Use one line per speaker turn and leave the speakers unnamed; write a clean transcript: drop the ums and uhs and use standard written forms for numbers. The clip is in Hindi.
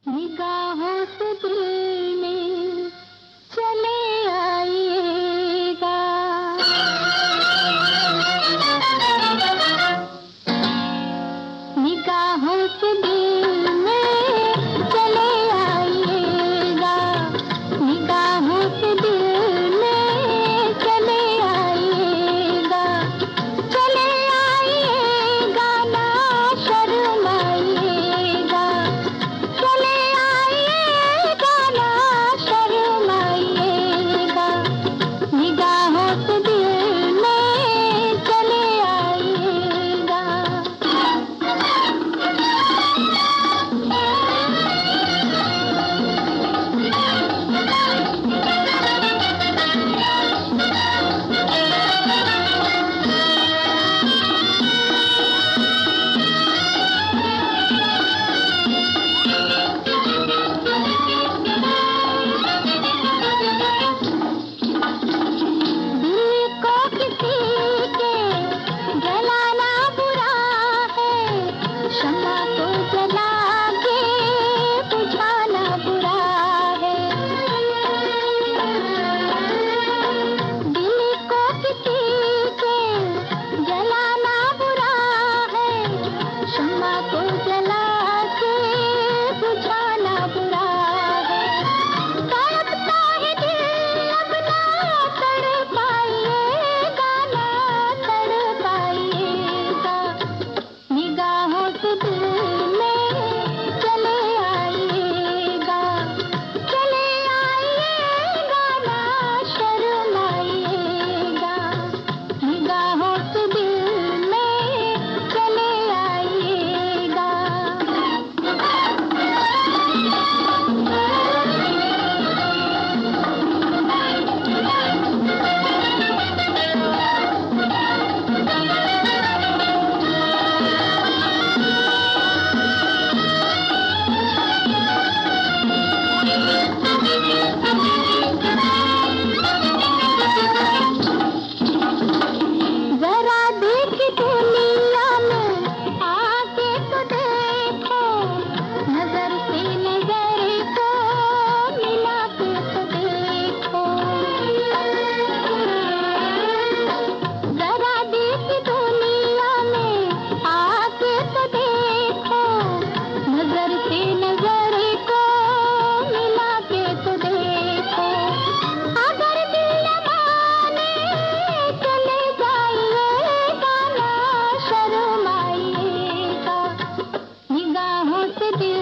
निगाहों से दिल में चले आइएगा। निगाहों से दिल में चले आइएगा। निगाहों से दिल में चले आइएगा। चले आइएगा, ना शर्माइएगा। चले आइएगा, ना शर्माइएगा। निगाहों से दिल में चले आइएगा। शम्मा को जला के बुझाना बुरा है। दिल को किसी के जलाना बुरा है। शम्मा को जला के बुझाना बुरा है। तड़पता है दिल, अब ना तड़पाइएगा, ना तड़पाइएगा। निगाहों से दिल में चले आइएगा। चले आइएगा, ना शर्माइएगा। निगाहों से दिल में चले आइएगा। जरा देख दुनिया में आके तो देखो। नजर से नजर को मिला के तो देखो। जरा देख दुनिया में आके तो देखो। नजर से नजर को मिला के तो देखो। अगर दिल न माने चले जाइएगा, ना शर्माइएगा। निगाहों से दिल